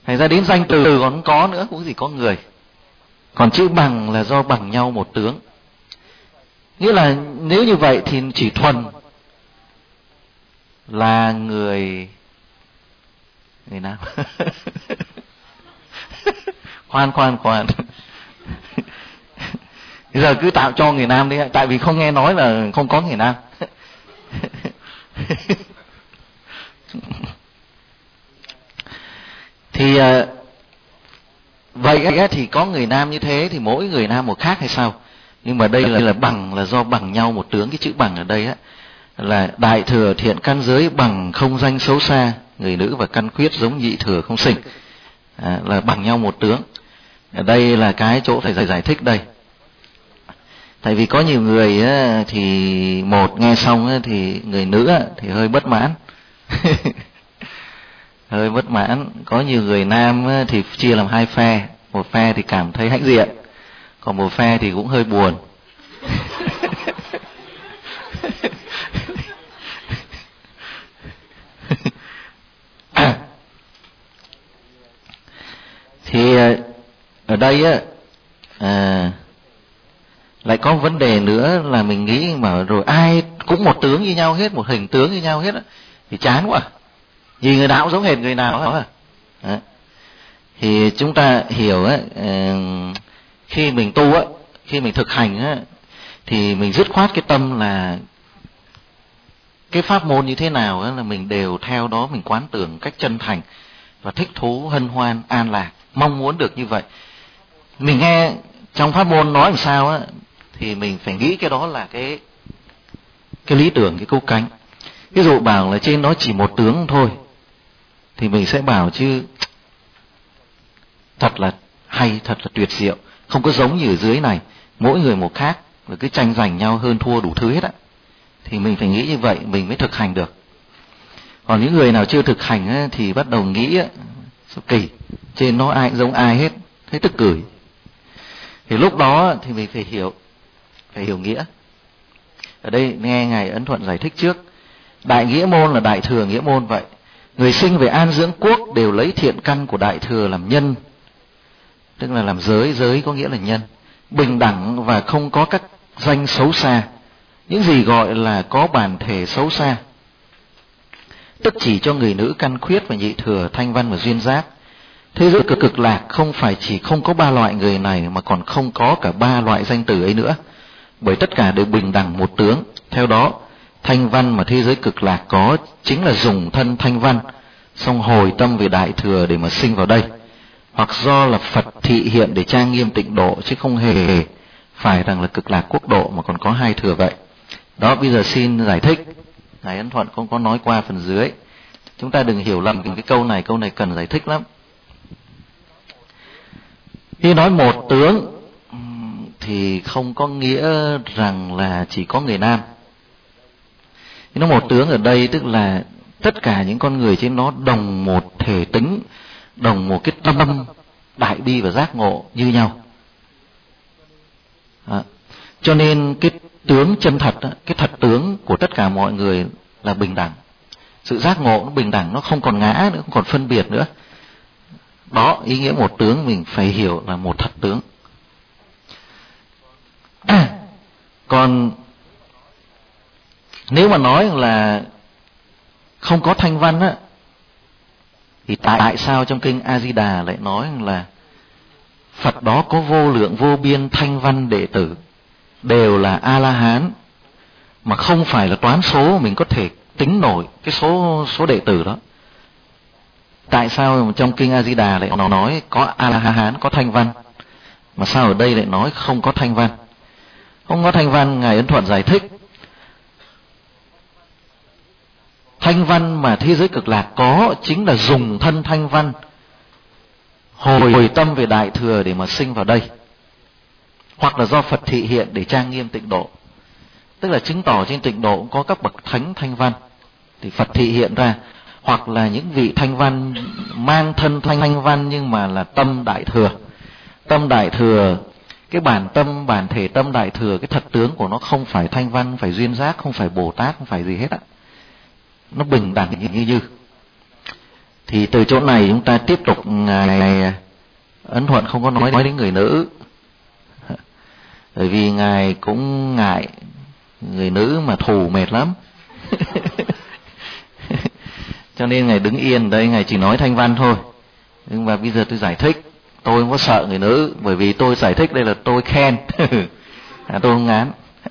Thành ra đến danh từ còn không có nữa, cũng gì có người. Còn chữ bằng là do bằng nhau một tướng. Nghĩa là nếu như vậy thì chỉ thuần là người nào. khoan bây giờ cứ tạo cho người nam đi, tại vì không nghe nói là không có người nam. Thì vậy thì có người nam như thế thì mỗi người nam một khác hay sao? Nhưng mà đây là bằng, là do bằng nhau một tướng. Cái chữ bằng ở đây á là đại thừa thiện căn giới bằng không danh xấu xa, người nữ và căn khuyết giống nhị thừa không sinh, là bằng nhau một tướng. Ở đây là cái chỗ phải giải thích đây. Tại vì có nhiều người á, thì một nghe xong á, thì người nữ á, thì hơi bất mãn. Hơi bất mãn. Có nhiều người nam á, thì chia làm hai phe. Một phe thì cảm thấy hãnh diện, còn một phe thì cũng hơi buồn. Thì ở đây á lại có vấn đề nữa là mình nghĩ mà rồi ai cũng một tướng như nhau hết, một hình tướng như nhau hết á, thì chán quá. Vì người nào cũng giống hệt người nào á. Thì chúng ta hiểu á, khi mình tu á, khi mình thực hành á, thì mình dứt khoát cái tâm là cái pháp môn như thế nào á, là mình đều theo đó, mình quán tưởng cách chân thành và thích thú, hân hoan, an lạc, mong muốn được như vậy. Mình nghe trong pháp môn nói làm sao á, thì mình phải nghĩ cái đó là cái lý tưởng, cái cứu cánh. Ví dụ bảo là trên đó chỉ một tướng thôi, thì mình sẽ bảo chứ thật là hay, thật là tuyệt diệu, không có giống như ở dưới này, mỗi người một khác, và cứ tranh giành nhau hơn thua đủ thứ hết á. Thì mình phải nghĩ như vậy mình mới thực hành được. Còn những người nào chưa thực hành á, thì bắt đầu nghĩ á, sao kỳ, trên nó ai cũng giống ai hết, thấy tức cười. Thì lúc đó thì mình phải hiểu nghĩa. Ở đây nghe Ngài Ấn Thuận giải thích trước. Đại nghĩa môn là đại thừa nghĩa môn vậy. Người sinh về an dưỡng quốc đều lấy thiện căn của đại thừa làm nhân, tức là làm giới có nghĩa là nhân. Bình đẳng và không có các danh xấu xa. Những gì gọi là có bản thể xấu xa, tức chỉ cho người nữ căn khuyết và nhị thừa, thanh văn và duyên giác. Thế giới cực lạc không phải chỉ không có ba loại người này, mà còn không có cả ba loại danh từ ấy nữa, bởi tất cả đều bình đẳng một tướng. Theo đó, thanh văn mà thế giới cực lạc có chính là dùng thân thanh văn, xong hồi tâm về đại thừa để mà sinh vào đây, hoặc do là Phật thị hiện để trang nghiêm tịnh độ, chứ không hề phải rằng là cực lạc quốc độ mà còn có hai thừa vậy. Đó, bây giờ xin giải thích. Ngài Ấn Thuận cũng có nói qua phần dưới. Chúng ta đừng hiểu lầm cái câu này cần giải thích lắm. Khi nói một tướng thì không có nghĩa rằng là chỉ có người nam. Khi nói một tướng ở đây tức là tất cả những con người trên nó đồng một thể tính, đồng một cái tâm đại bi và giác ngộ như nhau. Cho nên cái tướng chân thật, cái thật tướng của tất cả mọi người là bình đẳng. Sự giác ngộ nó bình đẳng, nó không còn ngã nữa, không còn phân biệt nữa. Đó, ý nghĩa một tướng mình phải hiểu là một thật tướng. Còn nếu mà nói là không có thanh văn á, thì tại sao trong kinh A Di Đà lại nói là Phật đó có vô lượng vô biên thanh văn đệ tử, đều là A La Hán, mà không phải là toán số mình có thể tính nổi cái số đệ tử đó. Tại sao trong kinh A Di Đà lại nói có A La Hán, có thanh văn, mà sao ở đây lại nói không có thanh văn? Không có thanh văn, Ngài Ấn Thuận giải thích, thanh văn mà thế giới cực lạc có chính là dùng thân thanh văn hồi tâm về đại thừa để mà sinh vào đây, hoặc là do Phật thị hiện để trang nghiêm tịnh độ. Tức là chứng tỏ trên tịnh độ cũng có các bậc thánh thanh văn, thì Phật thị hiện ra, hoặc là những vị thanh văn mang thân thanh văn nhưng mà là tâm đại thừa. Tâm đại thừa, cái bản tâm, bản thể tâm đại thừa, cái thật tướng của nó không phải thanh văn, không phải duyên giác, không phải Bồ Tát, không phải gì hết á. Nó bình đẳng như. Thì từ chỗ này chúng ta tiếp tục Ngài Ấn Thuận không có nói đến người nữ, bởi vì Ngài cũng ngại người nữ mà thù mệt lắm. Cho nên Ngài đứng yên đây, Ngài chỉ nói thanh văn thôi. Nhưng mà bây giờ tôi giải thích, tôi không có sợ người nữ, bởi vì tôi giải thích đây là tôi khen. Tôi không ngán.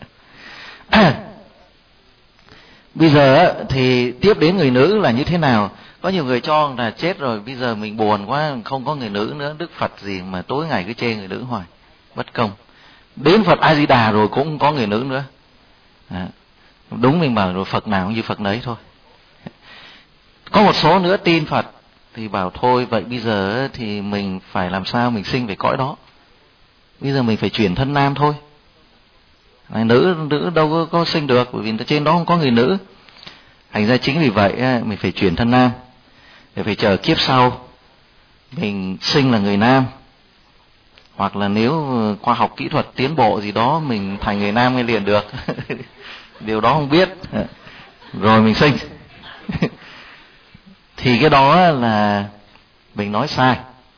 Bây giờ thì tiếp đến người nữ là như thế nào? Có nhiều người cho là chết rồi, bây giờ mình buồn quá, không có người nữ nữa. Đức Phật gì mà tối ngày cứ chê người nữ hoài, bất công. Đến Phật A Di Đà rồi cũng không có người nữ nữa. Đúng, mình bảo rồi Phật nào cũng như Phật nấy thôi. Có một số nữa tin Phật thì bảo thôi vậy bây giờ thì mình phải làm sao mình sinh về cõi đó. Bây giờ mình phải chuyển thân nam thôi. Nữ đâu có sinh được, bởi vì trên đó không có người nữ. Thành ra chính vì vậy mình phải chuyển thân nam, để phải chờ kiếp sau mình sinh là người nam, hoặc là nếu khoa học kỹ thuật tiến bộ gì đó mình thành người nam ngay liền được. Điều đó không biết, rồi mình sinh. Thì cái đó là mình nói sai.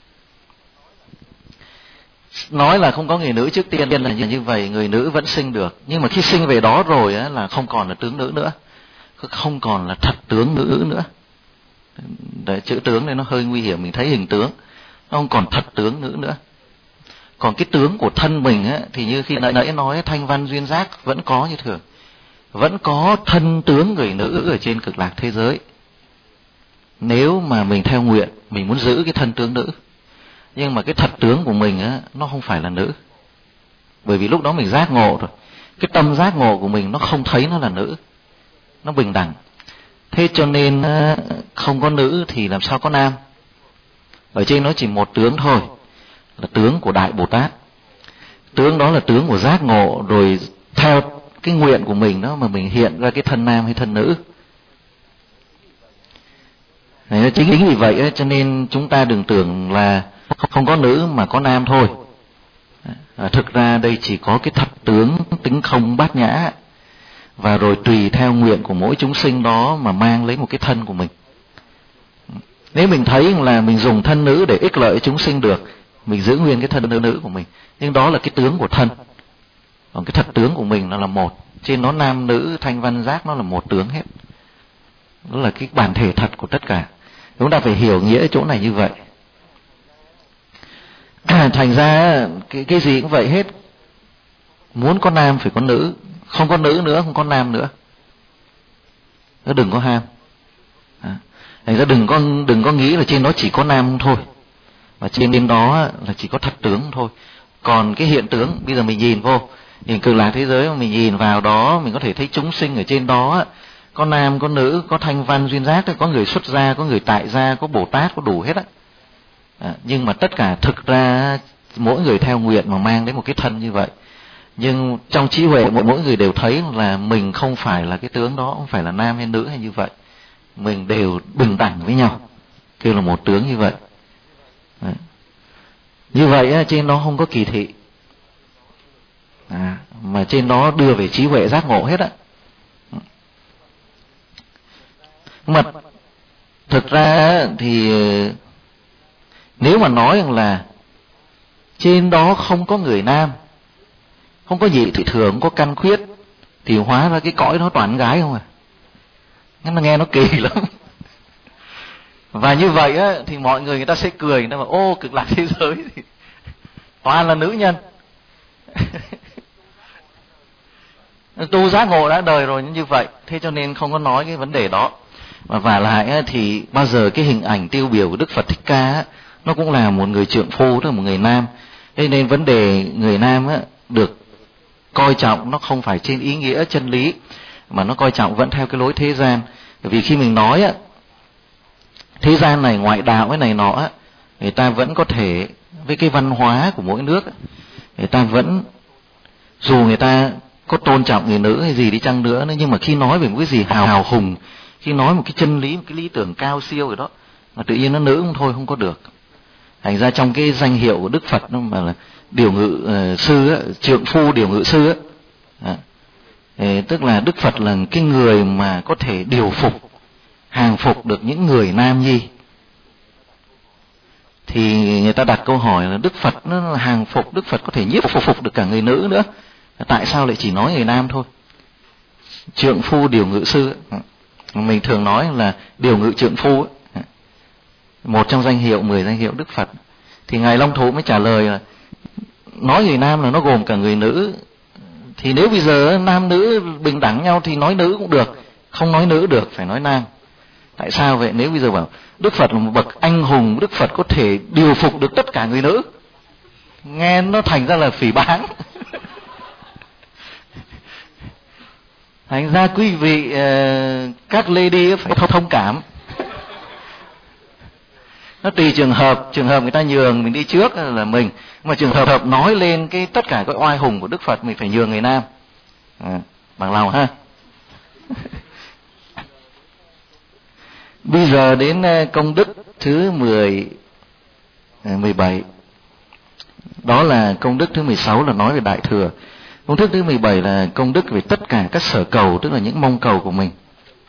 Nói là không có người nữ trước tiên là như vậy, người nữ vẫn sinh được. Nhưng mà khi sinh về đó rồi là không còn là tướng nữ nữa, không còn là thật tướng nữ nữa. Đấy, chữ tướng này nó hơi nguy hiểm, mình thấy hình tướng, nó không còn thật tướng nữ nữa. Còn cái tướng của thân mình thì như khi nãy nói thanh văn duyên giác vẫn có như thường, vẫn có thân tướng người nữ ở trên cực lạc thế giới. Nếu mà mình theo nguyện, mình muốn giữ cái thân tướng nữ, nhưng mà cái thật tướng của mình nó không phải là nữ, bởi vì lúc đó mình giác ngộ rồi, cái tâm giác ngộ của mình nó không thấy nó là nữ, nó bình đẳng. Thế cho nên không có nữ thì làm sao có nam. Ở trên nó chỉ một tướng thôi, là tướng của Đại Bồ Tát. Tướng đó là tướng của giác ngộ, rồi theo cái nguyện của mình đó mà mình hiện ra cái thân nam hay thân nữ. Đấy, chính vì vậy cho nên chúng ta đừng tưởng là không có nữ mà có nam thôi. Thực ra đây chỉ có cái thật tướng tính không bát nhã, và rồi tùy theo nguyện của mỗi chúng sinh đó mà mang lấy một cái thân của mình. Nếu mình thấy là mình dùng thân nữ để ích lợi chúng sinh được, mình giữ nguyên cái thân nữ của mình, nhưng đó là cái tướng của thân. Còn cái thật tướng của mình nó là một, trên nó nam nữ thanh văn giác nó là một tướng hết, đó là cái bản thể thật của tất cả. Chúng ta phải hiểu nghĩa chỗ này như vậy. Thành ra cái gì cũng vậy hết, muốn có nam phải có nữ, không có nữ nữa không có nam nữa. Nó đừng có ham. Thành ra đừng có nghĩ là trên đó chỉ có nam thôi, và trên đó là chỉ có thật tướng thôi. Còn cái hiện tướng bây giờ mình nhìn vô, nhìn cực lạc thế giới mà mình nhìn vào đó, mình có thể thấy chúng sinh ở trên đó có nam có nữ, có thanh văn duyên giác, có người xuất gia, có người tại gia, có Bồ Tát, có đủ hết á. Nhưng mà tất cả thực ra mỗi người theo nguyện mà mang đến một cái thân như vậy. Nhưng trong trí huệ mỗi người đều thấy là mình không phải là cái tướng đó, không phải là nam hay nữ hay như vậy. Mình đều bình đẳng với nhau, kêu là một tướng như vậy. Đấy. Như vậy trên đó không có kỳ thị, mà trên đó đưa về trí huệ giác ngộ hết á. Mà thực ra thì nếu mà nói rằng là trên đó không có người nam, không có gì thì thường, không có căn khuyết, thì hóa ra cái cõi đó toàn gái không à. Nghe nó kỳ lắm. Và như vậy thì mọi người ta sẽ cười, người ta bảo ô cực lạc thế giới thì toàn là nữ nhân. Tu giác ngộ đã đời rồi như vậy, thế cho nên không có nói cái vấn đề đó. Và lại thì bao giờ cái hình ảnh tiêu biểu của Đức Phật Thích Ca nó cũng là một người trượng phu, tức là một người nam. Thế nên vấn đề người nam được coi trọng nó không phải trên ý nghĩa chân lý, mà nó coi trọng vẫn theo cái lối thế gian. Bởi vì khi mình nói thế gian này ngoại đạo cái này nọ, người ta vẫn có thể với cái văn hóa của mỗi nước, người ta vẫn, dù người ta có tôn trọng người nữ hay gì đi chăng nữa, nhưng mà khi nói về một cái gì hào hùng, khi nói một cái chân lý, một cái lý tưởng cao siêu rồi đó, mà tự nhiên nó nữ không thôi, không có được. Thành ra trong cái danh hiệu của Đức Phật nó mà là điều ngự sư, trượng phu điều ngự sư tức là Đức Phật là cái người mà có thể điều phục, hàng phục được những người nam nhi thì người ta đặt câu hỏi là Đức Phật nó là hàng phục, Đức Phật có thể nhiếp phục được cả người nữ nữa, tại sao lại chỉ nói người nam thôi? Trượng phu điều ngự sư, mình thường nói là điều ngự trượng phu, một trong danh hiệu 10 danh hiệu Đức Phật. Thì ngài Long Thụ mới trả lời là nói người nam là nó gồm cả người nữ, thì nếu bây giờ nam nữ bình đẳng nhau thì nói nữ cũng được, không nói nữ được, phải nói nam. Tại sao vậy? Nếu bây giờ bảo Đức Phật là một bậc anh hùng, Đức Phật có thể điều phục được tất cả người nữ, nghe nó thành ra là phỉ báng. Thành ra quý vị các lady phải thông cảm. Nó tùy trường hợp người ta nhường mình đi trước là mình, mà trường hợp nói lên cái tất cả cái oai hùng của Đức Phật mình phải nhường người nam, bằng lòng ha. Bây giờ đến công đức thứ 17. Đó là công đức thứ 16 là nói về Đại Thừa. Công đức thứ 17 là công đức về tất cả các sở cầu, tức là những mong cầu của mình.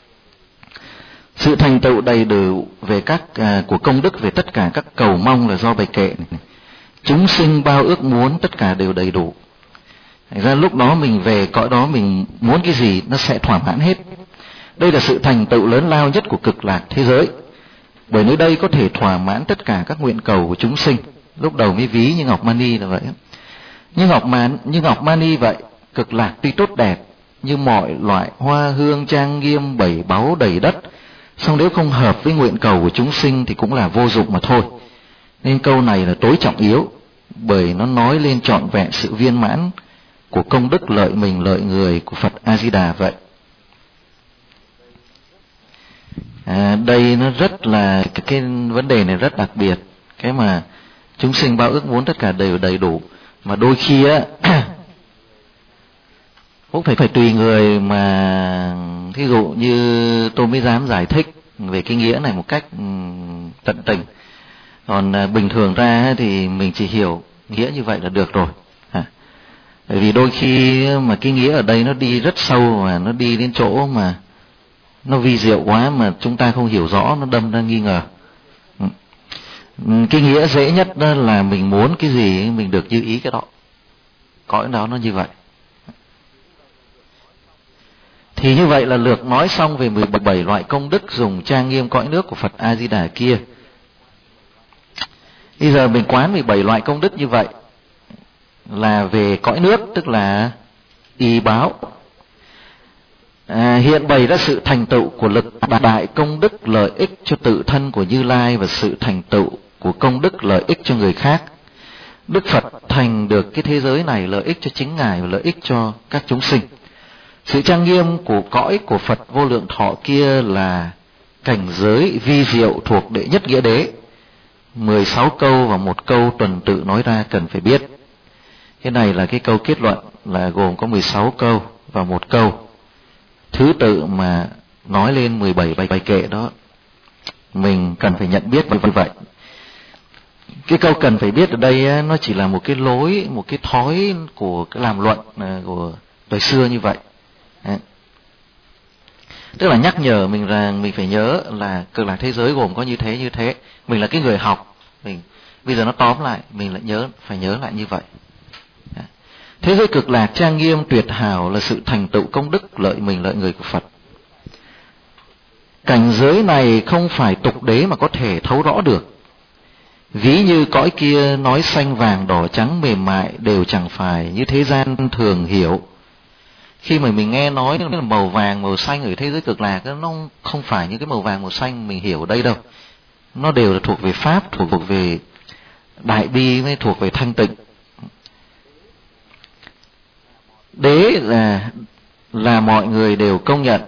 Sự thành tựu đầy đủ về của công đức về tất cả các cầu mong là do bài kệ này. Chúng sinh bao ước muốn tất cả đều đầy đủ. Thành ra lúc đó mình về cõi đó mình muốn cái gì nó sẽ thỏa mãn hết. Đây là sự thành tựu lớn lao nhất của cực lạc thế giới. Bởi nơi đây có thể thỏa mãn tất cả các nguyện cầu của chúng sinh. Lúc đầu mới ví như Ngọc Mani là vậy. Như Ngọc Mani vậy, cực lạc tuy tốt đẹp như mọi loại hoa hương trang nghiêm bảy báu đầy đất, song nếu không hợp với nguyện cầu của chúng sinh thì cũng là vô dụng mà thôi. Nên câu này là tối trọng yếu, bởi nó nói lên trọn vẹn sự viên mãn của công đức lợi mình lợi người của Phật A Di Đà vậy. Đây nó rất là cái vấn đề này rất đặc biệt, cái mà chúng sinh bao ước muốn tất cả đều đầy đủ, mà đôi khi á cũng phải tùy người mà. Thí dụ như tôi mới dám giải thích về cái nghĩa này một cách tận tình, còn bình thường ra thì mình chỉ hiểu nghĩa như vậy là được rồi. Bởi vì đôi khi mà cái nghĩa ở đây nó đi rất sâu, mà nó đi đến chỗ mà nó vi diệu quá mà chúng ta không hiểu rõ, nó đâm ra nghi ngờ. Cái nghĩa dễ nhất đó là mình muốn cái gì mình được như ý cái đó, cõi đó nó như vậy. Thì như vậy là lược nói xong về 17 loại công đức dùng trang nghiêm cõi nước của Phật A Di Đà kia. Bây giờ mình quán 17 loại công đức như vậy là về cõi nước, tức là y báo. Hiện bày ra sự thành tựu của lực đại công đức lợi ích cho tự thân của Như Lai và sự thành tựu của công đức lợi ích cho người khác. Đức Phật thành được cái thế giới này lợi ích cho chính Ngài và lợi ích cho các chúng sinh. Sự trang nghiêm của cõi của Phật vô lượng thọ kia là cảnh giới vi diệu thuộc đệ nhất nghĩa đế. 16 câu và một câu tuần tự nói ra cần phải biết. Cái này là cái câu kết luận, là gồm có 16 câu và một câu. Thứ tự mà nói lên 17 bài kệ đó, mình cần phải nhận biết như vậy. Cái câu cần phải biết ở đây nó chỉ là một cái lối, một cái thói của cái làm luận của đời xưa như vậy. Tức là nhắc nhở mình rằng mình phải nhớ là cực lạc thế giới gồm có như thế. Mình là cái người học, mình bây giờ nó tóm lại, mình lại phải nhớ lại như vậy. Thế giới cực lạc trang nghiêm tuyệt hảo là sự thành tựu công đức lợi mình lợi người của Phật. Cảnh giới này không phải tục đế mà có thể thấu rõ được. Ví như cõi kia nói xanh vàng đỏ trắng mềm mại đều chẳng phải như thế gian thường hiểu. Khi mà mình nghe nói là màu vàng màu xanh ở thế giới cực lạc, nó không phải như cái màu vàng màu xanh mình hiểu ở đây đâu. Nó đều là thuộc về pháp, thuộc về đại bi, mới thuộc về thanh tịnh. Đế là mọi người đều công nhận.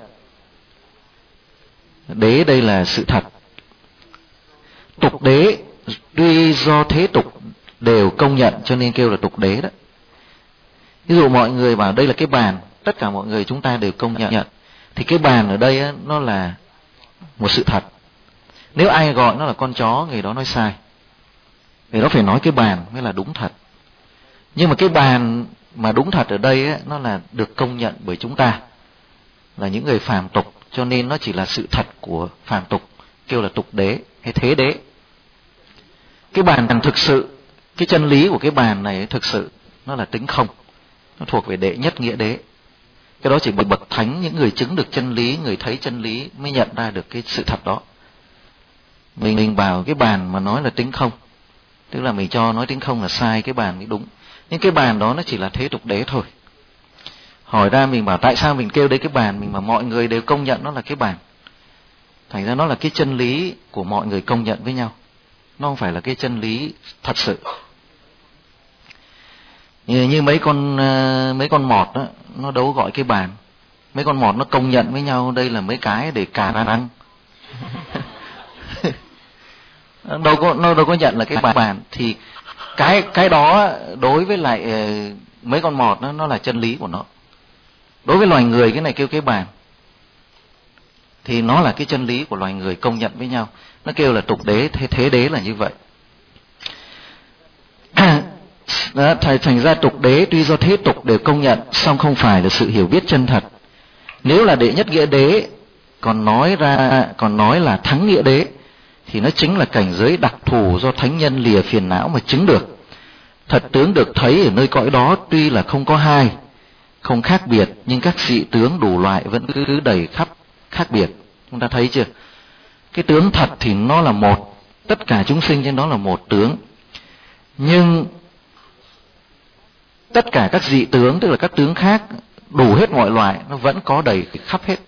Đế đây là sự thật. Tục đế tuy do thế tục đều công nhận cho nên kêu là tục đế đó. Ví dụ mọi người bảo đây là cái bàn, tất cả mọi người chúng ta đều công nhận, thì cái bàn ở đây á, nó là một sự thật. Nếu ai gọi nó là con chó, người đó nói sai. Người đó phải nói cái bàn mới là đúng thật. Nhưng mà cái bàn mà đúng thật ở đây á, nó là được công nhận bởi chúng ta là những người phàm tục, cho nên nó chỉ là sự thật của phàm tục, kêu là tục đế hay thế đế. cái bàn thực sự, cái chân lý của cái bàn này thực sự nó là tính không, nó thuộc về đệ nhất nghĩa đế. Cái đó chỉ bậc thánh, những người chứng được chân lý, người thấy chân lý mới nhận ra được cái sự thật đó. Mình bảo cái bàn mà nói là tính không, tức là mình cho nói tính không là sai, cái bàn mới đúng. Nhưng cái bàn đó nó chỉ là thế tục đế thôi. Hỏi ra mình bảo tại sao mình kêu đấy cái bàn, mình mà mọi người đều công nhận nó là cái bàn. Thành ra nó là cái chân lý của mọi người công nhận với nhau, nó không phải là cái chân lý thật sự. Như mấy con mọt đó, nó đâu gọi cái bàn. Mấy con mọt nó công nhận với nhau đây là mấy cái để cà ra răng. Nó đâu có nhận là cái bàn. Thì cái đó đối với lại mấy con mọt nó là chân lý của nó. Đối với loài người cái này kêu cái bàn, thì nó là cái chân lý của loài người công nhận với nhau. Nó kêu là tục đế, thế đế là như vậy. Đó, thành ra tục đế tuy do thế tục đều công nhận, song không phải là sự hiểu biết chân thật. Nếu là đệ nhất nghĩa đế, còn nói là thắng nghĩa đế, thì nó chính là cảnh giới đặc thù do thánh nhân lìa phiền não mà chứng được. Thật tướng được thấy ở nơi cõi đó tuy là không có hai, không khác biệt, nhưng các dị tướng đủ loại vẫn cứ đầy khắp khác biệt. Chúng ta thấy chưa? Cái tướng thật thì nó là một, tất cả chúng sinh trên đó là một tướng. Nhưng tất cả các dị tướng, tức là các tướng khác đủ hết mọi loại, nó vẫn có đầy khắp hết.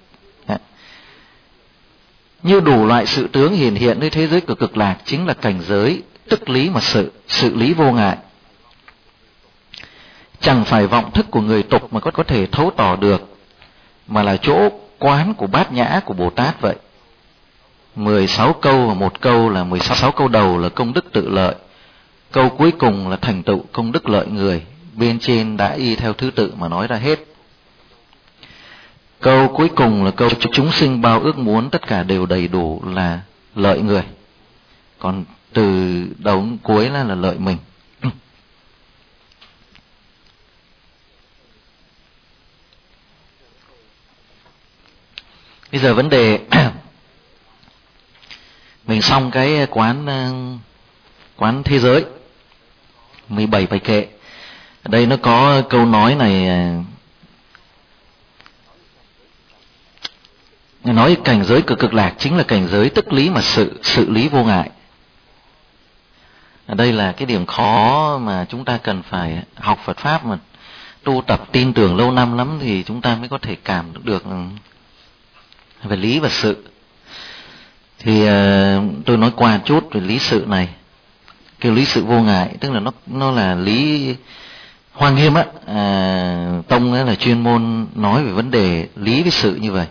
Như đủ loại sự tướng hiển hiện nơi thế giới của cực lạc chính là cảnh giới tức lý mà sự lý vô ngại. Chẳng phải vọng thức của người tục mà có thể thấu tỏ được, mà là chỗ quán của bát nhã của Bồ Tát vậy. 16 câu và một câu là 16 câu đầu là công đức tự lợi, câu cuối cùng là thành tựu công đức lợi người. Bên trên đã y theo thứ tự mà nói ra hết. Câu cuối cùng là câu chúng sinh bao ước muốn tất cả đều đầy đủ là lợi người. Còn từ đầu đến cuối là lợi mình. Bây giờ vấn đề mình xong cái quán thế giới 17 bài kệ. Ở đây nó có câu nói này, nói cảnh giới cực lạc chính là cảnh giới tức lý mà sự lý vô ngại. Ở đây là cái điểm khó mà chúng ta cần phải học Phật pháp, mà tu tập tin tưởng lâu năm lắm thì chúng ta mới có thể cảm được về lý và sự. Thì tôi nói qua chút về lý sự này. Kêu lý sự vô ngại, tức là nó là lý Hoa Nghiêm á, tông là chuyên môn nói về vấn đề lý với sự như vậy.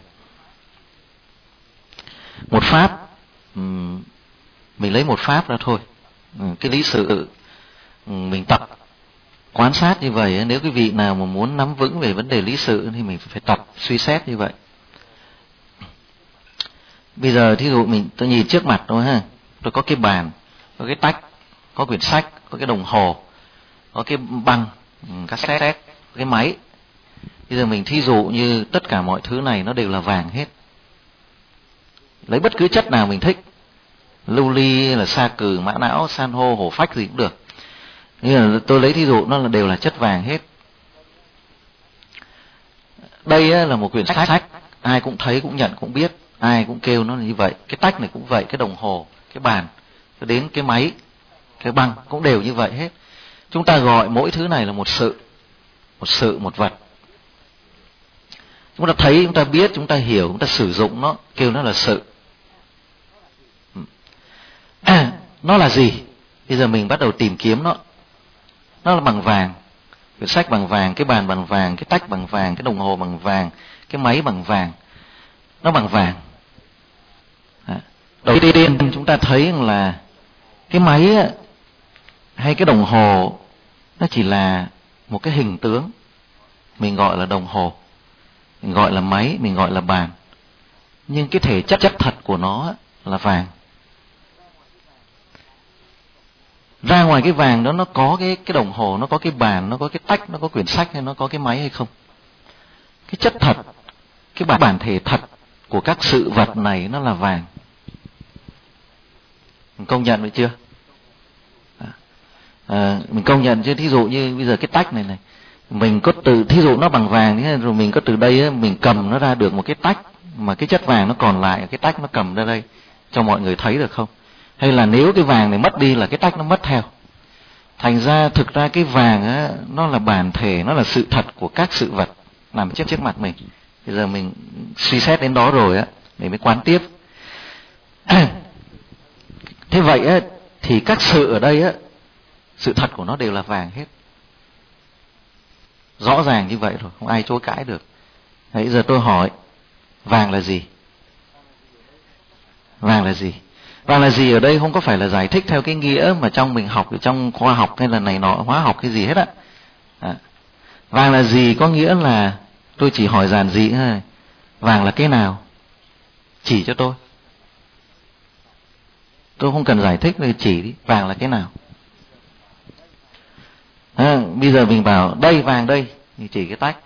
Một pháp, mình lấy một pháp ra thôi. Cái lý sự mình tập quan sát như vậy. Nếu cái vị nào mà muốn nắm vững về vấn đề lý sự thì mình phải tập suy xét như vậy. Bây giờ thí dụ tôi nhìn trước mặt thôi ha, tôi có cái bàn, có cái tách, có quyển sách, có cái đồng hồ, có cái băng, cassette, cái máy. Bây giờ mình thí dụ như tất cả mọi thứ này nó đều là vàng hết. Lấy bất cứ chất nào mình thích, lưu ly là sa cừ, mã não, san hô, hổ phách gì cũng được. Nhưng mà tôi lấy thí dụ nó đều là chất vàng hết. Đây là một quyển sách, ai cũng thấy, cũng nhận, cũng biết, ai cũng kêu nó là như vậy. Cái tách này cũng vậy, cái đồng hồ, cái bàn, đến cái máy, cái băng cũng đều như vậy hết. Chúng ta gọi mỗi thứ này là một sự, một vật. Chúng ta thấy, chúng ta biết, chúng ta hiểu, chúng ta sử dụng nó, kêu nó là sự. Nó là gì? Bây giờ mình bắt đầu tìm kiếm nó. Nó là bằng vàng. Quyển sách bằng vàng, cái bàn bằng vàng, cái tách bằng vàng, cái đồng hồ bằng vàng, cái máy bằng vàng. Nó bằng vàng. Đầu tiên chúng ta thấy là cái máy hay cái đồng hồ nó chỉ là một cái hình tướng. Mình gọi là đồng hồ, mình gọi là máy, mình gọi là bàn. Nhưng cái thể chất thật của nó là vàng. Ra ngoài cái vàng đó nó có cái đồng hồ, nó có cái bàn, nó có cái tách, nó có quyển sách, hay nó có cái máy hay không? Cái chất thật, cái bản thể thật của các sự vật này nó là vàng. Mình công nhận vậy chưa? Mình công nhận chứ, thí dụ như bây giờ cái tách này mình có từ, thí dụ nó bằng vàng rồi mình có từ đây á, mình cầm nó ra được một cái tách mà cái chất vàng nó còn lại, cái tách nó cầm ra đây cho mọi người thấy được không? Hay là nếu cái vàng này mất đi là cái tách nó mất theo? Thành ra thực ra cái vàng á, nó là bản thể, nó là sự thật của các sự vật nằm trước mặt mình. Bây giờ mình suy xét đến đó rồi á, mình mới quán tiếp. Thế vậy á, thì các sự ở đây á, sự thật của nó đều là vàng hết. Rõ ràng như vậy rồi, không ai chối cãi được. Đấy, giờ tôi hỏi, vàng là gì? Vàng là gì? Vàng là gì ở đây không có phải là giải thích theo cái nghĩa mà trong mình học, trong khoa học hay là này nọ, hóa học cái gì hết á. Vàng là gì có nghĩa là tôi chỉ hỏi giản dị thôi. Vàng là cái nào? Chỉ cho tôi. Tôi không cần giải thích, chỉ đi. Vàng là cái nào? Bây giờ mình bảo đây vàng đây, thì chỉ cái tách.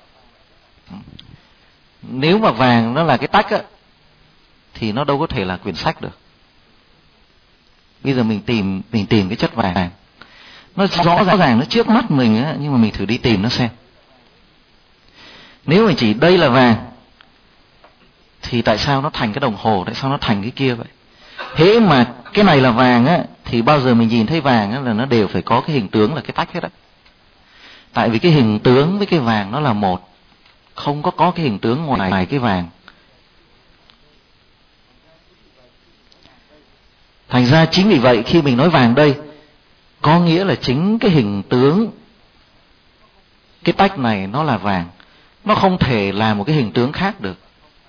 Nếu mà vàng nó là cái tách á, thì nó đâu có thể là quyển sách được. Bây giờ mình tìm cái chất vàng, nó rõ ràng nó trước mắt mình á, nhưng mà mình thử đi tìm nó xem. Nếu mình chỉ đây là vàng, thì tại sao nó thành cái đồng hồ, tại sao nó thành cái kia vậy? Hễ mà cái này là vàng á, thì bao giờ mình nhìn thấy vàng á, là nó đều phải có cái hình tướng là cái tách hết á. Tại vì cái hình tướng với cái vàng nó là một, không có cái hình tướng ngoài cái vàng. Thành ra chính vì vậy khi mình nói vàng đây, có nghĩa là chính cái hình tướng, cái tách này nó là vàng. Nó không thể là một cái hình tướng khác được.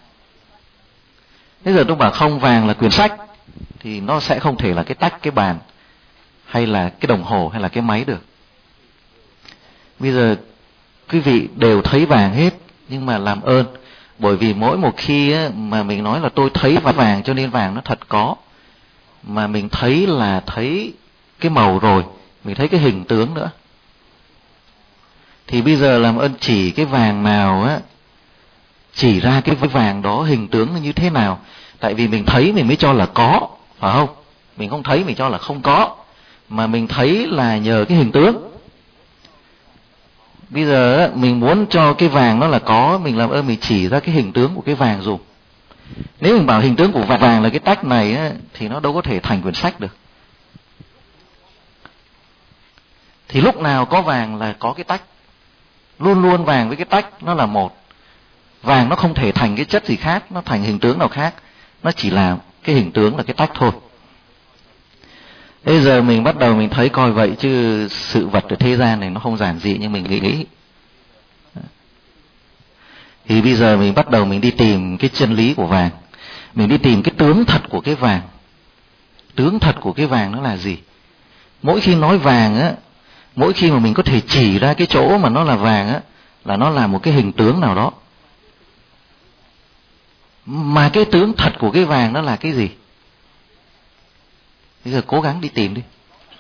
Bây giờ tôi bảo không, vàng là quyển sách, thì nó sẽ không thể là cái tách, cái bàn, hay là cái đồng hồ, hay là cái máy được. Bây giờ quý vị đều thấy vàng hết, nhưng mà làm ơn, bởi vì mỗi một khi á, mà mình nói là tôi thấy vàng cho nên vàng nó thật có, mà mình thấy là thấy cái màu rồi, mình thấy cái hình tướng nữa. Thì bây giờ làm ơn chỉ cái vàng nào á, chỉ ra cái vàng đó hình tướng nó như thế nào. Tại vì mình thấy mình mới cho là có, phải không? Mình không thấy mình cho là không có, mà mình thấy là nhờ cái hình tướng. Bây giờ mình muốn cho cái vàng nó là có, mình làm ơn mình chỉ ra cái hình tướng của cái vàng dùng. Nếu mình bảo hình tướng của vàng là cái tách này á, thì nó đâu có thể thành quyển sách được. Thì lúc nào có vàng là có cái tách. Luôn luôn vàng với cái tách nó là một. Vàng nó không thể thành cái chất gì khác, nó thành hình tướng nào khác. Nó chỉ là cái hình tướng là cái tách thôi. Bây giờ mình bắt đầu mình thấy coi vậy chứ sự vật ở thế gian này nó không giản dị như mình nghĩ. Thì bây giờ mình bắt đầu mình đi tìm cái chân lý của vàng. Mình đi tìm cái tướng thật của cái vàng. Tướng thật của cái vàng nó là gì? Mỗi khi nói vàng á, mỗi khi mà mình có thể chỉ ra cái chỗ mà nó là vàng á, là nó là một cái hình tướng nào đó. Mà cái tướng thật của cái vàng nó là cái gì? Bây giờ cố gắng đi tìm đi.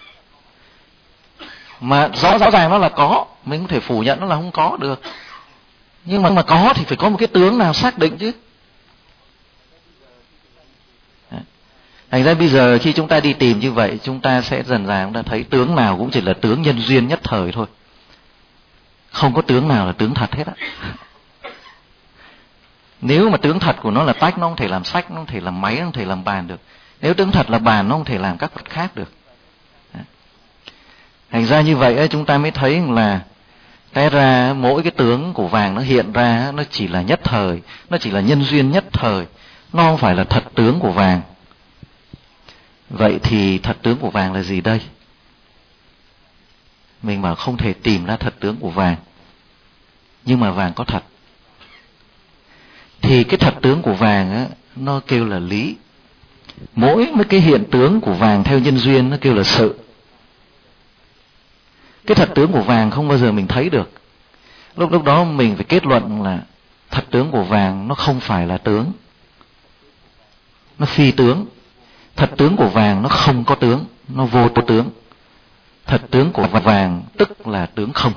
Mà rõ ràng nó là có, mình không thể phủ nhận nó là không có được. Nhưng mà có thì phải có một cái tướng nào xác định chứ. Thành ra bây giờ khi chúng ta đi tìm như vậy, chúng ta sẽ dần dần chúng ta thấy tướng nào cũng chỉ là tướng nhân duyên nhất thời thôi. Không có tướng nào là tướng thật hết á. Nếu mà tướng thật của nó là tách, nó không thể làm sách, nó không thể làm máy, nó không thể làm bàn được. Nếu tướng thật là bàn, nó không thể làm các vật khác được. Thành ra như vậy chúng ta mới thấy là cái ra mỗi cái tướng của vàng nó hiện ra nó chỉ là nhất thời, nó chỉ là nhân duyên nhất thời, nó không phải là thật tướng của vàng. Vậy thì thật tướng của vàng là gì đây? Mình bảo không thể tìm ra thật tướng của vàng, nhưng mà vàng có thật. Thì cái thật tướng của vàng á, nó kêu là lý. Mỗi cái hiện tướng của vàng theo nhân duyên nó kêu là sự. Cái thật tướng của vàng không bao giờ mình thấy được. Lúc đó mình phải kết luận là thật tướng của vàng nó không phải là tướng, nó phi tướng. Thật tướng của vàng nó không có tướng, nó vô tướng. Thật tướng của vàng tức là tướng không,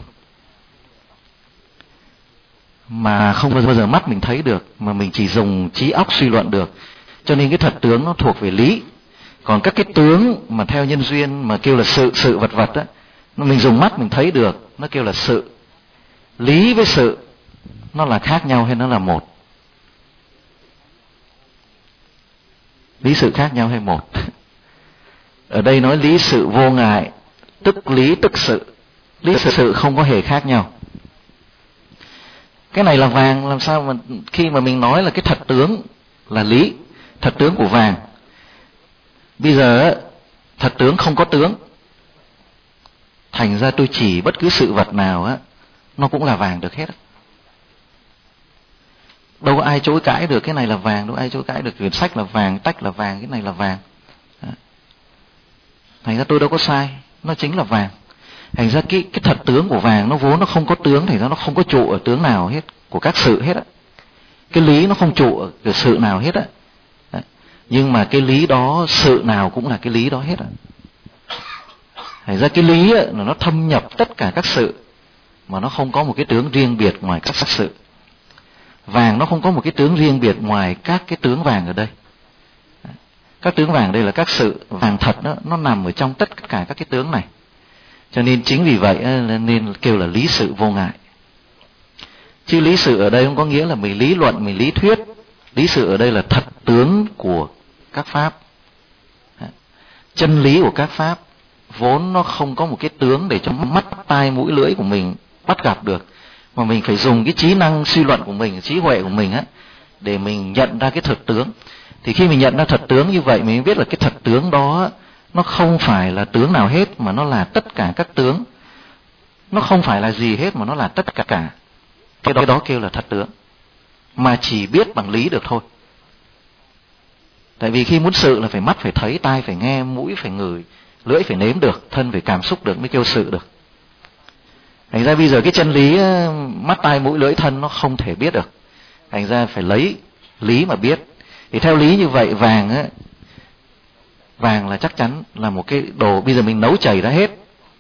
mà không bao giờ mắt mình thấy được, mà mình chỉ dùng trí óc suy luận được. Cho nên cái thật tướng nó thuộc về lý. Còn các cái tướng mà theo nhân duyên mà kêu là sự vật vật á, mình dùng mắt mình thấy được, nó kêu là sự. Lý với sự nó là khác nhau hay nó là một? Lý sự khác nhau hay một? Ở đây nói lý sự vô ngại, tức lý tức sự. Lý sự không có hề khác nhau. Cái này là vàng, làm sao mà khi mà mình nói là cái thật tướng là lý, thật tướng của vàng. Bây giờ thật tướng không có tướng, thành ra tôi chỉ bất cứ sự vật nào á, nó cũng là vàng được hết. Đâu có ai chối cãi được cái này là vàng, đâu có ai chối cãi được quyển sách là vàng, tách là vàng, cái này là vàng. Thành ra tôi đâu có sai, nó chính là vàng. Thành ra cái thật tướng của vàng nó vốn nó không có tướng, thành ra nó không có trụ ở tướng nào hết của các sự hết á. Cái lý nó không trụ ở sự nào hết á. Nhưng mà cái lý đó, sự nào cũng là cái lý đó hết á. Thành ra cái lý á, nó thâm nhập tất cả các sự, mà nó không có một cái tướng riêng biệt ngoài các sắc sự. Vàng nó không có một cái tướng riêng biệt ngoài các cái tướng vàng ở đây. Các tướng vàng đây là các sự vàng thật đó, nó nằm ở trong tất cả các cái tướng này. Cho nên chính vì vậy nên kêu là lý sự vô ngại. Chứ lý sự ở đây không có nghĩa là mình lý luận, mình lý thuyết. Lý sự ở đây là thật tướng của các pháp. Chân lý của các pháp vốn nó không có một cái tướng để cho mắt, tai, mũi, lưỡi của mình bắt gặp được, mà mình phải dùng cái trí năng suy luận của mình, trí huệ của mình á, để mình nhận ra cái thật tướng. Thì khi mình nhận ra thật tướng như vậy, mình biết là cái thật tướng đó nó không phải là tướng nào hết, mà nó là tất cả các tướng. Nó không phải là gì hết, mà nó là tất cả. Cái đó kêu là thật tướng, mà chỉ biết bằng lý được thôi. Tại vì khi muốn sự là phải mắt phải thấy, tai phải nghe, mũi phải ngửi, lưỡi phải nếm được, thân phải cảm xúc được mới kêu sự được. Thành ra bây giờ cái chân lý mắt, tai, mũi, lưỡi, thân nó không thể biết được. Thành ra phải lấy lý mà biết. Thì theo lý như vậy, vàng là chắc chắn là một cái đồ, bây giờ mình nấu chảy ra hết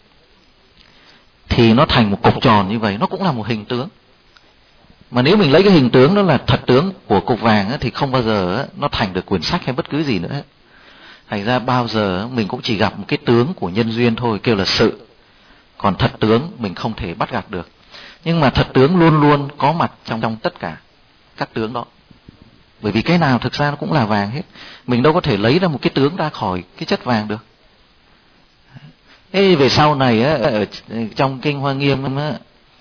thì nó thành một cục tròn như vậy, nó cũng là một hình tướng. Mà nếu mình lấy cái hình tướng đó là thật tướng của cục vàng á, thì không bao giờ nó thành được quyển sách hay bất cứ gì nữa hết. Thành ra bao giờ mình cũng chỉ gặp một cái tướng của nhân duyên thôi, kêu là sự. Còn thật tướng mình không thể bắt gặp được. Nhưng mà thật tướng luôn luôn có mặt trong tất cả các tướng đó. Bởi vì cái nào thực ra nó cũng là vàng hết. Mình đâu có thể lấy ra một cái tướng ra khỏi cái chất vàng được. Thế về sau này á, ở trong kinh Hoa Nghiêm á,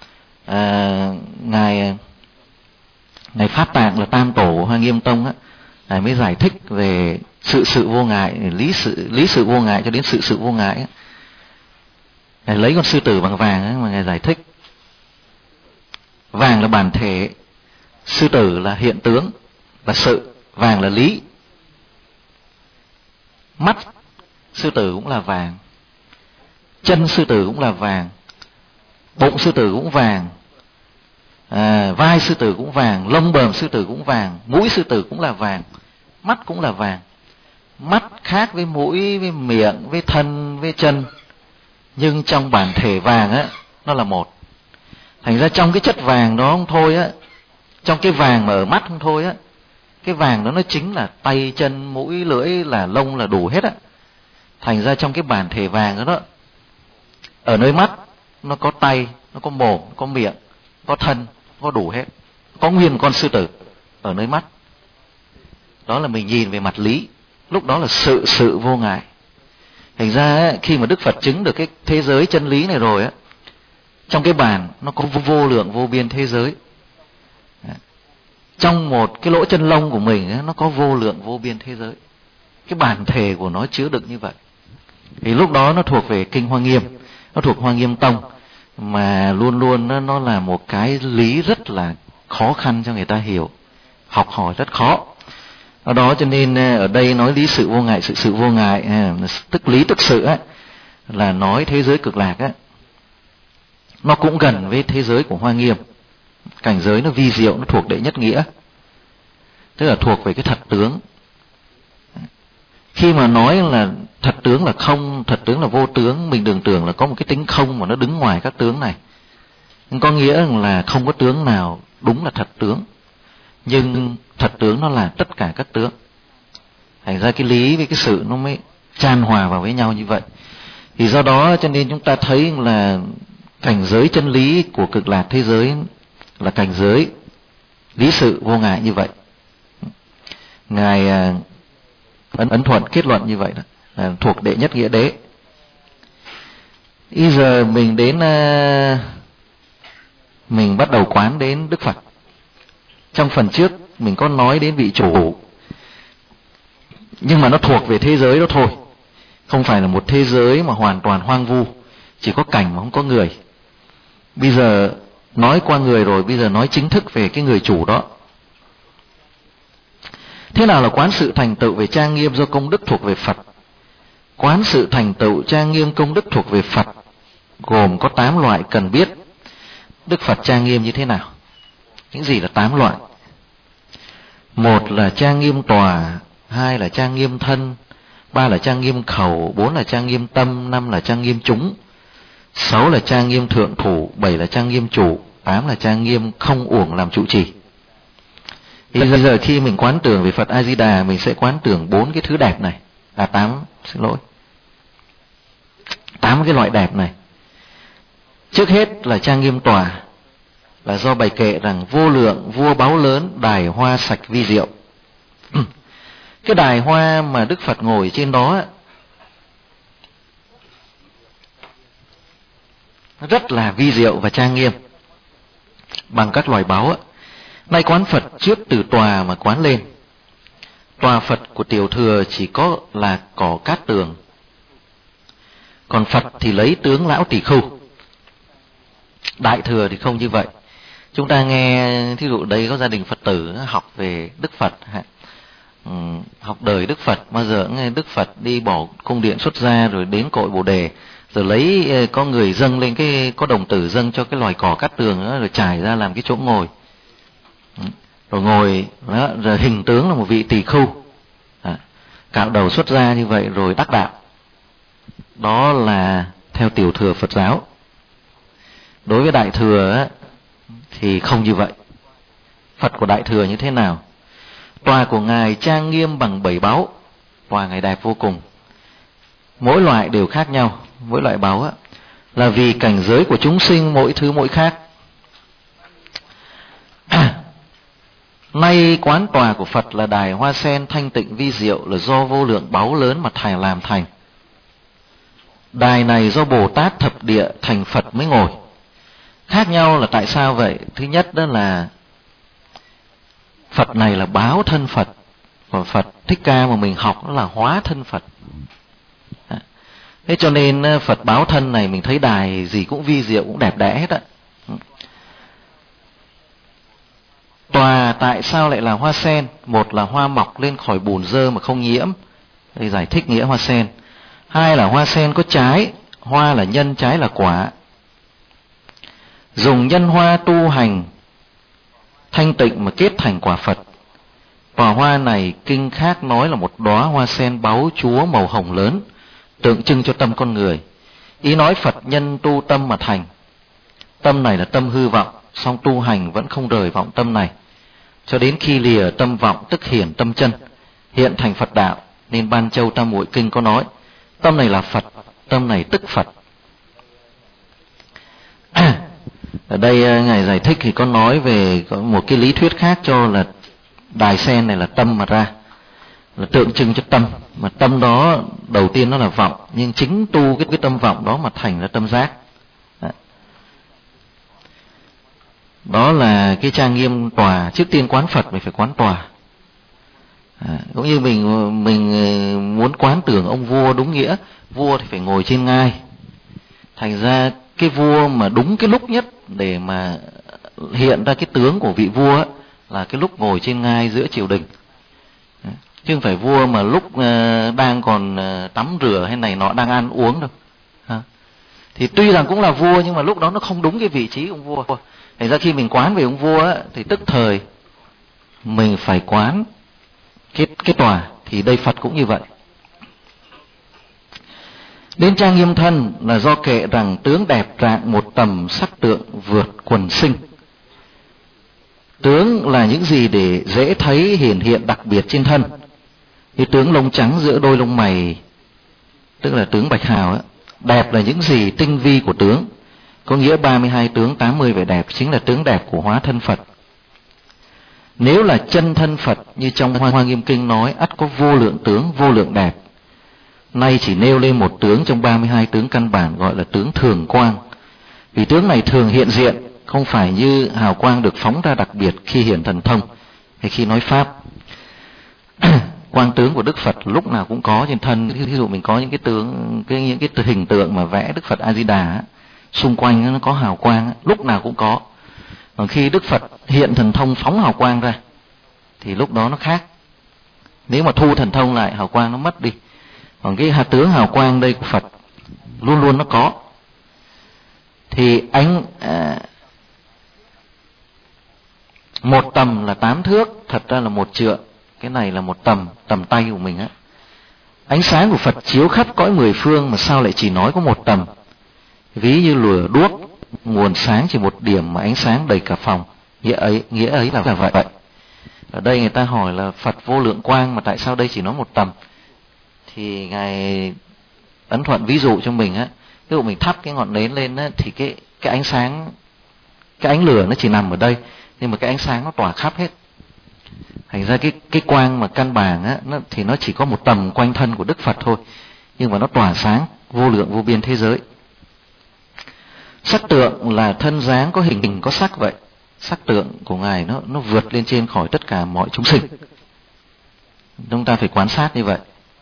ngài Pháp Tạng là Tam Tổ Hoa Nghiêm Tông á, ngài mới giải thích về sự vô ngại, lý sự vô ngại cho đến sự vô ngại á. Ngài lấy con sư tử bằng vàng á, mà ngài giải thích. Vàng là bản thể, sư tử là hiện tướng, là sự, vàng là lý. Mắt sư tử cũng là vàng, chân sư tử cũng là vàng, bụng sư tử cũng vàng, vai sư tử cũng vàng, lông bờm sư tử cũng vàng, mũi sư tử cũng là vàng, mắt cũng là vàng. Mắt khác với mũi, với miệng, với thân, với chân, nhưng trong bản thể vàng á, nó là một. Thành ra trong cái chất vàng đó không thôi á, trong cái vàng mà ở mắt không thôi á, cái vàng đó nó chính là tay, chân, mũi, lưỡi, là lông, là đủ hết á. Thành ra trong cái bản thể vàng đó, ở nơi mắt nó có tay, nó có mồm, có miệng, có thân, có đủ hết, có nguyên con sư tử ở nơi mắt. Đó là mình nhìn về mặt lý, lúc đó là sự vô ngại. Thành ra khi mà Đức Phật chứng được cái thế giới chân lý này rồi á, trong cái bàn nó có vô lượng vô biên thế giới. Trong một cái lỗ chân lông của mình á, nó có vô lượng vô biên thế giới. Cái bản thể của nó chứa đựng như vậy. Thì lúc đó nó thuộc về kinh Hoa Nghiêm, nó thuộc Hoa Nghiêm Tông, mà luôn luôn nó là một cái lý rất là khó khăn cho người ta hiểu, học hỏi rất khó. Ở đó cho nên ở đây nói lý sự vô ngại, sự vô ngại, tức lý tức sự á, là nói thế giới cực lạc á, nó cũng gần với thế giới của Hoa Nghiêm. Cảnh giới nó vi diệu, nó thuộc đệ nhất nghĩa, tức là thuộc về cái thật tướng. Khi mà nói là thật tướng là không, thật tướng là vô tướng, mình đừng tưởng là có một cái tính không mà nó đứng ngoài các tướng này. Nhưng có nghĩa là không có tướng nào đúng là thật tướng, nhưng thật tướng nó là tất cả các tướng. Thành ra cái lý với cái sự nó mới chan hòa vào với nhau như vậy. Thì do đó cho nên chúng ta thấy là cảnh giới chân lý của cực lạc thế giới là cảnh giới lý sự vô ngại như vậy. Ngài Ấn Thuận kết luận như vậy đó, là thuộc đệ nhất nghĩa đế. Bây giờ mình đến mình bắt đầu quán đến Đức Phật. Trong phần trước mình có nói đến vị chủ, nhưng mà nó thuộc về thế giới đó thôi, không phải là một thế giới mà hoàn toàn hoang vu, chỉ có cảnh mà không có người. Bây giờ nói qua người rồi, bây giờ nói chính thức về cái người chủ đó. Thế nào là quán sự thành tựu về trang nghiêm do công đức thuộc về Phật? Quán sự thành tựu trang nghiêm công đức thuộc về Phật gồm có 8 loại cần biết. Đức Phật trang nghiêm như thế nào? Những gì là 8 loại? 1 là trang nghiêm tòa, 2 là trang nghiêm thân, 3 là trang nghiêm khẩu, 4 là trang nghiêm tâm, 5 là trang nghiêm chúng, 6 là trang nghiêm thượng thủ, 7 là trang nghiêm chủ, 8 là trang nghiêm không uổng làm trụ trì. Bây giờ khi mình quán tưởng về Phật A Di Đà, mình sẽ quán tưởng 4 cái thứ đẹp này, 8 cái loại đẹp này. Trước hết là trang nghiêm tòa, là do bài kệ rằng vô lượng vua báu lớn, đài hoa sạch vi diệu. Cái đài hoa mà Đức Phật ngồi trên đó rất là vi diệu và trang nghiêm, bằng các loài báu. Nay quán Phật trước từ tòa mà quán lên. Tòa Phật của tiểu thừa chỉ có là cỏ cát tường, còn Phật thì lấy tướng lão tỳ khưu. Đại thừa thì không như vậy. Chúng ta nghe thí dụ đây có gia đình Phật tử học về Đức Phật, học đời Đức Phật, bao giờ nghe Đức Phật đi bỏ cung điện xuất gia rồi đến cội Bồ Đề, rồi lấy có người dâng lên có đồng tử dâng cho cái loài cỏ cát tường đó, rồi trải ra làm cái chỗ ngồi, rồi ngồi đó, rồi hình tướng là một vị tỳ khưu, cạo đầu xuất gia như vậy rồi đắc đạo. Đó là theo tiểu thừa Phật giáo. Đối với đại thừa thì không như vậy. Phật của đại thừa như thế nào? Tòa của Ngài trang nghiêm bằng 7 báu. Tòa Ngài đẹp vô cùng. Mỗi loại đều khác nhau. Mỗi loại báu là vì cảnh giới của chúng sinh mỗi thứ mỗi khác. Nay quán tòa của Phật là đài hoa sen thanh tịnh vi diệu, là do vô lượng báu lớn mà làm thành. Đài này do Bồ Tát thập địa thành Phật mới ngồi. Khác nhau là tại sao vậy? Thứ nhất đó là Phật này là báo thân Phật, và Phật Thích Ca mà mình học đó là hóa thân Phật. Thế cho nên Phật báo thân này mình thấy đài gì cũng vi diệu, cũng đẹp đẽ hết á. Tòa tại sao lại là hoa sen? Một là hoa mọc lên khỏi bùn dơ mà không nhiễm, đây giải thích nghĩa hoa sen. 2 là hoa sen có trái, hoa là nhân, trái là quả. Dùng nhân hoa tu hành thanh tịnh mà kết thành quả Phật. Tòa hoa này kinh khác nói là một đóa hoa sen báu chúa màu hồng lớn, tượng trưng cho tâm con người. Ý nói Phật nhân tu tâm mà thành. Tâm này là tâm hư vọng, song tu hành vẫn không rời vọng tâm này, cho đến khi lìa tâm vọng tức hiển tâm chân, hiện thành Phật đạo. Nên Ban Châu Tam Muội Kinh có nói tâm này là Phật, tâm này tức Phật. Ở đây Ngài giải thích thì có nói về có một cái lý thuyết khác cho là đài sen này là tâm mà ra, là tượng trưng cho tâm, mà tâm đó đầu tiên nó là vọng, nhưng chính tu cái tâm vọng đó mà thành ra tâm giác. Đó là cái trang nghiêm tòa. Trước tiên quán Phật mình phải quán tòa. Cũng như mình muốn quán tưởng ông vua đúng nghĩa, vua thì phải ngồi trên ngai. Thành ra cái vua mà đúng cái lúc nhất để mà hiện ra cái tướng của vị vua là cái lúc ngồi trên ngai giữa triều đình, chứ không phải vua mà lúc đang còn tắm rửa hay này nọ, đang ăn uống đâu. Thì tuy rằng cũng là vua nhưng mà lúc đó nó không đúng cái vị trí ông vua. Thành ra khi mình quán về ông vua thì tức thời mình phải quán cái tòa. Thì đây Phật cũng như vậy. Đến trang nghiêm thân là do kệ rằng tướng đẹp rạng một tầm, sắc tượng vượt quần sinh. Tướng là những gì để dễ thấy hiển hiện đặc biệt trên thân, như tướng lông trắng giữa đôi lông mày, tức là tướng bạch hào á. Đẹp là những gì tinh vi của tướng, có nghĩa 32 tướng 80 vẻ đẹp chính là tướng đẹp của hóa thân Phật. Nếu là chân thân Phật như trong Hoa Nghiêm Kinh nói, ắt có vô lượng tướng, vô lượng đẹp. Nay chỉ nêu lên một tướng trong 32 tướng căn bản, gọi là tướng thường quang. Vì tướng này thường hiện diện, không phải như hào quang được phóng ra đặc biệt khi hiển thần thông hay khi nói pháp. Quang tướng của Đức Phật lúc nào cũng có trên thân. Ví dụ mình có những cái tướng, những cái hình tượng mà vẽ Đức Phật A Di Đà, xung quanh nó có hào quang, lúc nào cũng có. Còn khi Đức Phật hiện thần thông phóng hào quang ra thì lúc đó nó khác. Nếu mà thu thần thông lại, hào quang nó mất đi. Còn cái tướng hào quang đây của Phật luôn luôn nó có. Thì một tầm là 8 thước, thật ra là 1 trượng. Cái này là một tầm tay của mình á. Ánh sáng của Phật chiếu khắp cõi 10 phương, mà sao lại chỉ nói có 1 tầm? Ví như lửa đuốc, nguồn sáng chỉ 1 điểm mà ánh sáng đầy cả phòng. Nghĩa ấy là vậy. Ở đây người ta hỏi là Phật vô lượng quang, mà tại sao đây chỉ nói 1 tầm? Thì Ngài ấn thuận ví dụ cho mình á. Ví dụ mình thắp cái ngọn nến lên á, thì cái ánh sáng, cái ánh lửa nó chỉ nằm ở đây, nhưng mà cái ánh sáng nó tỏa khắp hết. Thành ra cái quang mà căn bản á, thì nó chỉ có 1 tầm quanh thân của Đức Phật thôi, nhưng mà nó tỏa sáng vô lượng vô biên thế giới. Sắc tượng là thân dáng có hình có sắc vậy. Sắc tượng của Ngài nó vượt lên trên khỏi tất cả mọi chúng sinh. Chúng ta phải quan sát như vậy.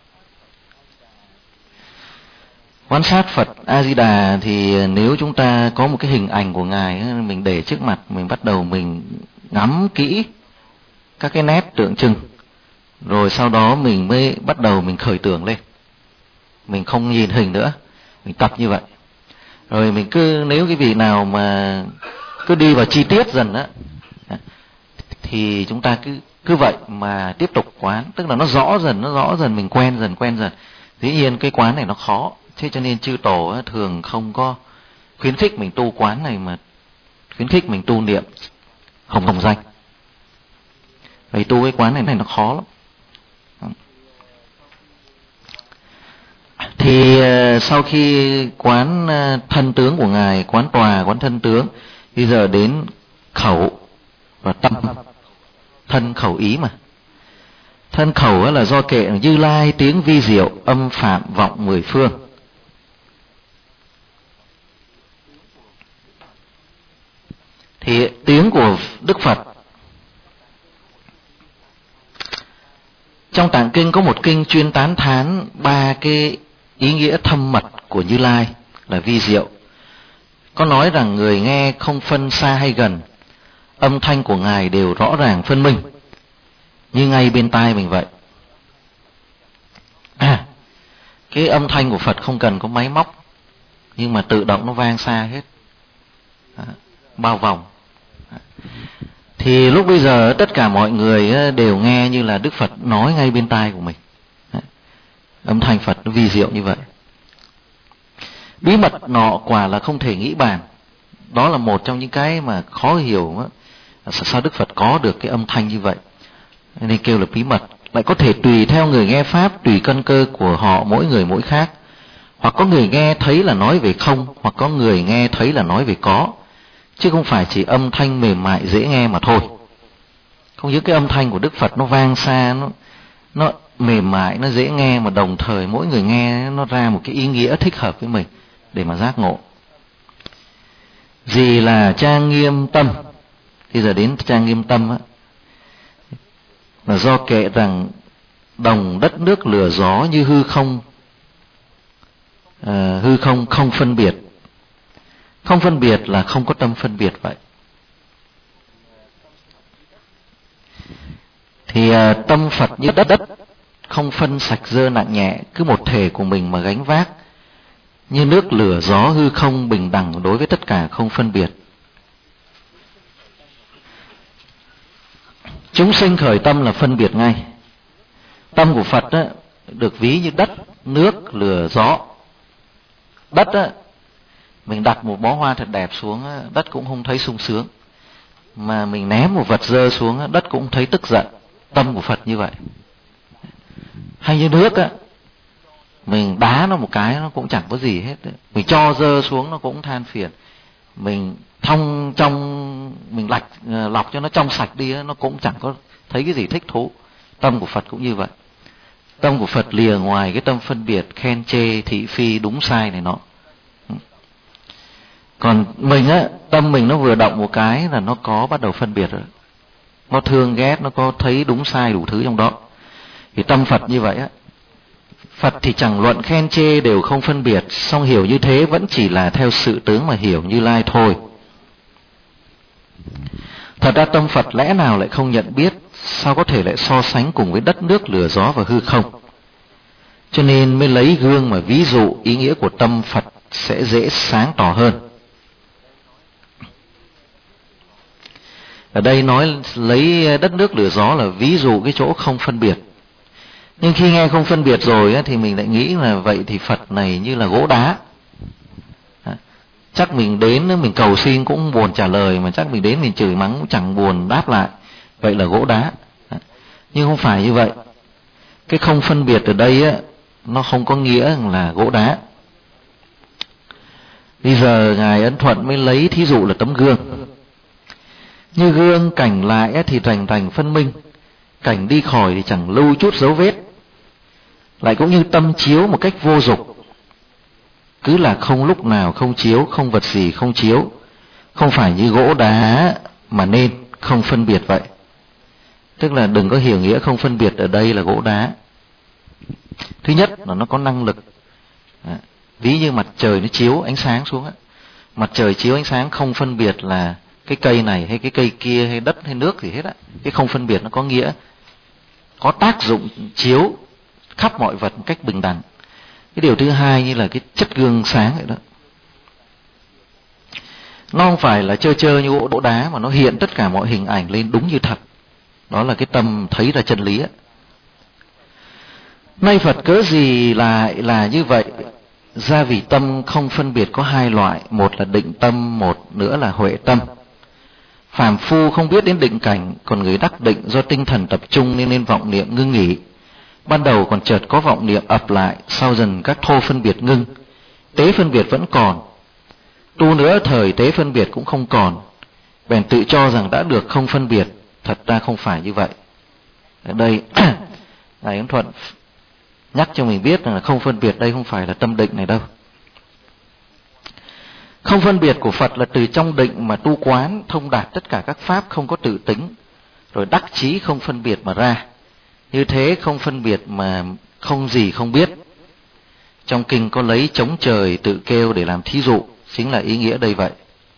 Quan sát Phật A Di Đà thì nếu chúng ta có một cái hình ảnh của Ngài, mình để trước mặt, mình bắt đầu mình ngắm kỹ các cái nét tượng trưng, rồi sau đó mình mới bắt đầu mình khởi tưởng lên. Mình không nhìn hình nữa, mình tập như vậy. Rồi mình cứ, nếu cái vị nào mà cứ đi vào chi tiết dần á, thì chúng ta cứ vậy mà tiếp tục quán. Tức là nó rõ dần, mình quen dần. Dĩ nhiên cái quán này nó khó, thế cho nên chư tổ thường không có khuyến khích mình tu quán này, mà khuyến khích mình tu niệm hồng danh. Vậy tu cái quán này nó khó lắm. Thì sau khi quán thân tướng của Ngài, quán tòa, quán thân tướng, bây giờ đến khẩu và tâm. Thân khẩu ý mà. Thân khẩu là do kệ Như Lai tiếng vi diệu, âm phạm vọng 10 phương. Thì tiếng của Đức Phật, trong Tạng Kinh có một kinh chuyên tán thán 3 cái ý nghĩa thâm mật của Như Lai là vi diệu. Có nói rằng người nghe không phân xa hay gần, âm thanh của Ngài đều rõ ràng phân minh, như ngay bên tai mình vậy. Cái âm thanh của Phật không cần có máy móc, nhưng mà tự động nó vang xa hết, bao vòng. Thì lúc bây giờ tất cả mọi người đều nghe như là Đức Phật nói ngay bên tai của mình. Âm thanh Phật nó vi diệu như vậy. Bí mật nọ quả là không thể nghĩ bàn. Đó là một trong những cái mà khó hiểu. Sao Đức Phật có được cái âm thanh như vậy, nên kêu là bí mật. Lại có thể tùy theo người nghe pháp, tùy căn cơ của họ, mỗi người mỗi khác. Hoặc có người nghe thấy là nói về không, hoặc có người nghe thấy là nói về có, chứ không phải chỉ âm thanh mềm mại dễ nghe mà thôi. Không những cái âm thanh của Đức Phật nó vang xa, nó mềm mại, nó dễ nghe, mà đồng thời mỗi người nghe nó ra một cái ý nghĩa thích hợp với mình để mà giác ngộ. Gì là trang nghiêm tâm? Bây giờ đến trang nghiêm tâm á, là do kệ rằng đồng đất nước lửa gió như hư không, không phân biệt. Không phân biệt là không có tâm phân biệt vậy. Thì tâm Phật như đất, không phân sạch dơ nặng nhẹ, cứ một thể của mình mà gánh vác, như nước lửa gió hư không bình đẳng đối với tất cả, không phân biệt. Chúng sinh khởi tâm là phân biệt ngay. Tâm của Phật á, được ví như đất, nước, lửa, gió. Đất á, mình đặt một bó hoa thật đẹp xuống á, đất cũng không thấy sung sướng. Mà mình ném một vật dơ xuống á, đất cũng thấy tức giận. Tâm của Phật như vậy. Hay như nước á, Mình đá nó một cái nó cũng chẳng có gì hết. Mình cho dơ xuống nó cũng than phiền. Mình mình lọc cho nó trong sạch đi, nó cũng chẳng có thấy cái gì thích thú. Tâm của Phật cũng như vậy. Tâm của Phật lìa ngoài cái tâm phân biệt, khen chê, thị phi, đúng sai này nọ. Còn mình á, tâm mình nó vừa động một cái là nó có bắt đầu phân biệt rồi. Nó thương ghét, nó có thấy đúng sai đủ thứ trong đó. Thì tâm Phật như vậy á, Phật thì chẳng luận khen chê đều không phân biệt, song hiểu như thế vẫn chỉ là theo sự tướng mà hiểu Như Lai thôi. Thật ra tâm Phật lẽ nào lại không nhận biết, sao có thể lại so sánh cùng với đất nước lửa gió và hư không. Cho nên mới lấy gương mà ví dụ ý nghĩa của tâm Phật sẽ dễ sáng tỏ hơn. Ở đây nói lấy đất nước lửa gió là ví dụ cái chỗ không phân biệt. Nhưng khi nghe không phân biệt rồi thì mình lại nghĩ là vậy thì Phật này như là gỗ đá. Chắc mình đến mình cầu xin cũng buồn trả lời, mà chắc mình đến mình chửi mắng cũng chẳng buồn đáp lại. Vậy là gỗ đá. Nhưng không phải như vậy. Cái không phân biệt ở đây nó không có nghĩa là gỗ đá. Bây giờ Ngài Ân Thuận mới lấy thí dụ là tấm gương. Như gương cảnh lại thì thành phân minh, cảnh đi khỏi thì chẳng lưu chút dấu vết. Lại cũng như tâm chiếu một cách vô dục, cứ là không lúc nào không chiếu, không vật gì không chiếu. Không phải như gỗ đá mà nên không phân biệt vậy. Tức là đừng có hiểu nghĩa không phân biệt ở đây là gỗ đá. Thứ nhất là nó có năng lực. Ví như mặt trời nó chiếu ánh sáng xuống á. Mặt trời chiếu ánh sáng không phân biệt là cái cây này hay cái cây kia hay đất hay nước gì hết á. Cái không phân biệt nó có nghĩa có tác dụng chiếu khắp mọi vật một cách bình đẳng. Cái điều thứ hai như là cái chất gương sáng vậy đó. Nó không phải là chơi như gỗ đá mà nó hiện tất cả mọi hình ảnh lên đúng như thật. Đó là cái tâm thấy ra chân lý á. Nay Phật cớ gì lại là như vậy? Ra vì tâm không phân biệt có hai loại, một là định tâm, một nữa là huệ tâm. Phàm phu không biết đến định cảnh, còn người đắc định do tinh thần tập trung nên vọng niệm ngưng nghỉ. Ban đầu còn chợt có vọng niệm ập lại, sau dần các thô phân biệt ngưng. Tế phân biệt vẫn còn. Tu nữa thời tế phân biệt cũng không còn. Bèn tự cho rằng đã được không phân biệt, thật ra không phải như vậy. Ở đây, Ngài Ấn Thuận nhắc cho mình biết là không phân biệt đây không phải là tâm định này đâu. Không phân biệt của Phật là từ trong định mà tu quán thông đạt tất cả các pháp không có tự tính, rồi đắc chí không phân biệt mà ra. Như thế không phân biệt mà không gì không biết. Trong kinh có lấy trống trời tự kêu để làm thí dụ, chính là ý nghĩa đây vậy.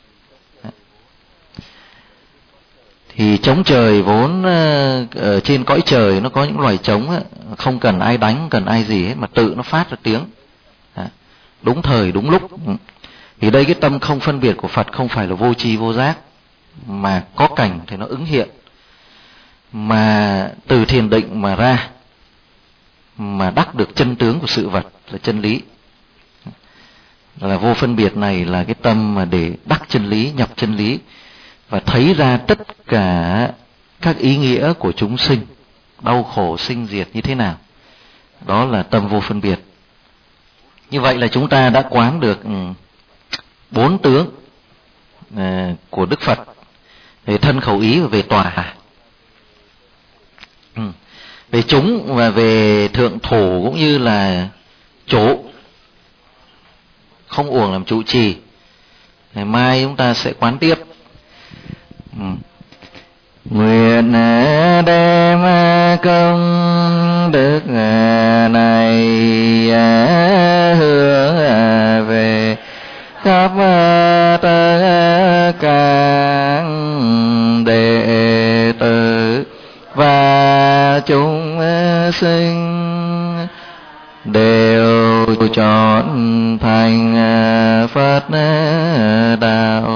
Thì trống trời vốn ở trên cõi trời nó có những loài trống không cần ai đánh, cần ai gì hết mà tự nó phát ra tiếng. Đúng thời đúng lúc. Thì đây cái tâm không phân biệt của Phật không phải là vô tri vô giác, mà có cảnh thì nó ứng hiện, mà từ thiền định mà ra, mà đắc được chân tướng của sự vật là chân lý. Là vô phân biệt này là cái tâm mà để đắc chân lý, nhập chân lý và thấy ra tất cả các ý nghĩa của chúng sinh, đau khổ sinh diệt như thế nào. Đó là tâm vô phân biệt. Như vậy là chúng ta đã quán được 4 tướng của Đức Phật, về thân khẩu ý và về tòa. Về chúng và về thượng thủ cũng như là chủ, không uổng làm trụ trì. Ngày mai chúng ta sẽ quán tiếp. Nguyện đem công đức này hướng về khắp tất cả đệ tử và chúng sinh đều chọn thành Phật đạo.